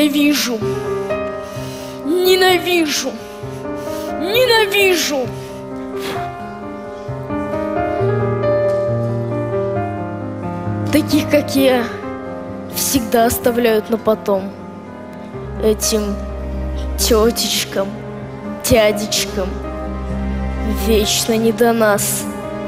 Ненавижу. Ненавижу. Ненавижу. Таких, как я, всегда оставляют на потом. Этим тетечкам, дядечкам вечно не до нас.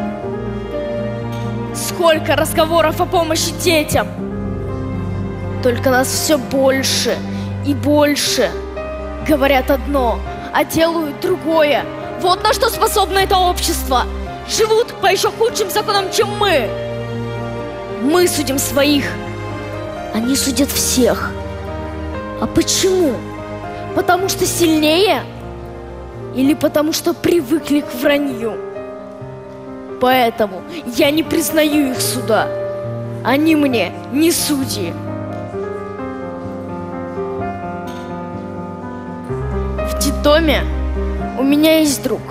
Сколько разговоров о помощи детям! Только нас все больше и больше. Говорят одно, а делают другое. Вот на что способно это общество. Живут по еще худшим законам, чем мы. Мы судим своих, они судят всех. А почему? Потому что сильнее? Или потому что привыкли к вранью? Поэтому я не признаю их суда. Они мне не судьи. В детдоме у меня есть друг.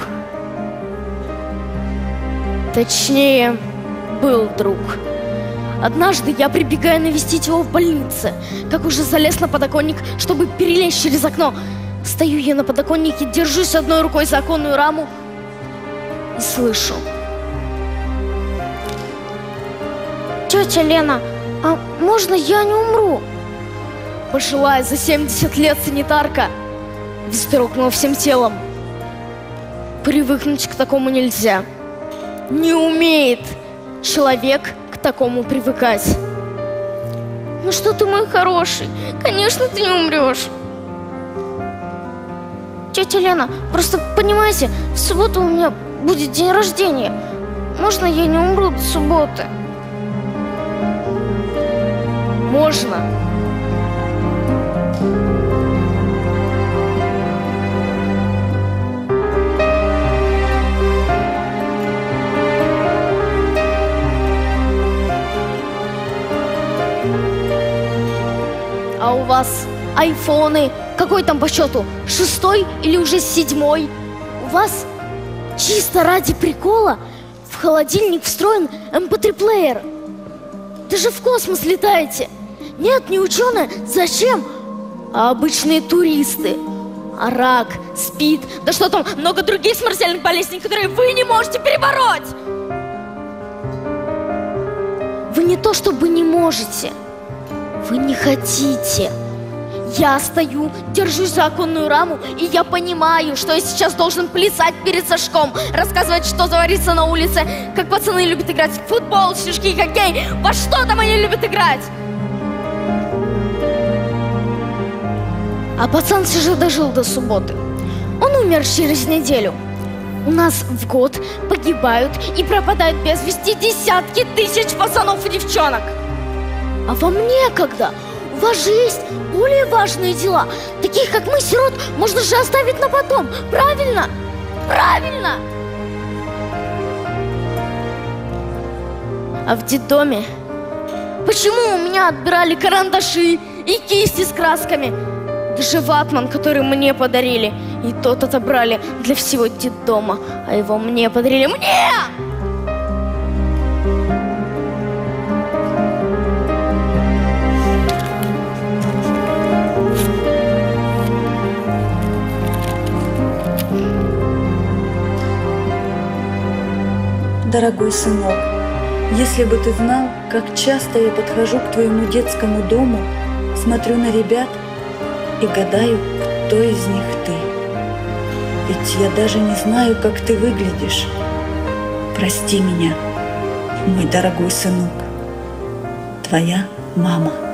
Точнее, был друг. Однажды я прибегаю навестить его в больнице. Как уже залез на подоконник, чтобы перелезть через окно. Стою я на подоконнике, держусь одной рукой за оконную раму и слышу: «Тетя Лена, а можно я не умру?» Пожилая за 70 лет санитарка вздрогнула всем телом. Привыкнуть к такому нельзя. Не умеет человек к такому привыкать. «Ну что ты, мой хороший, конечно, ты не умрешь». «Тетя Лена, просто понимаете, в субботу у меня будет день рождения. Можно я не умру до субботы?» Можно. А у вас айфоны, какой там по счету, 6-й или уже 7-й? У вас чисто ради прикола в холодильник встроен MP3-плеер. Ты же в космос летаете. Нет, не ученые, зачем? А обычные туристы. А рак, СПИД, да что там, много других смертельных болезней, которые вы не можете перебороть. Вы не то чтобы не можете, вы не хотите. Я стою, держусь за оконную раму, и я понимаю, что я сейчас должен плясать перед Сашком, рассказывать, что творится на улице, как пацаны любят играть в футбол, снежки, хоккей, во что там они любят играть. А пацан все же дожил до субботы. Он умер через неделю. У нас в год погибают и пропадают без вести десятки тысяч пацанов и девчонок. А вам некогда. У вас же есть более важные дела. Таких, как мы, сирот, можно же оставить на потом. Правильно? Правильно! А в детдоме почему у меня отбирали карандаши и кисти с красками? Даже ватман, который мне подарили, и тот отобрали для всего детдома, а его мне подарили мне! Дорогой сынок, если бы ты знал, как часто я подхожу к твоему детскому дому, смотрю на ребят и гадаю, кто из них ты. Ведь я даже не знаю, как ты выглядишь. Прости меня, мой дорогой сынок. Твоя мама.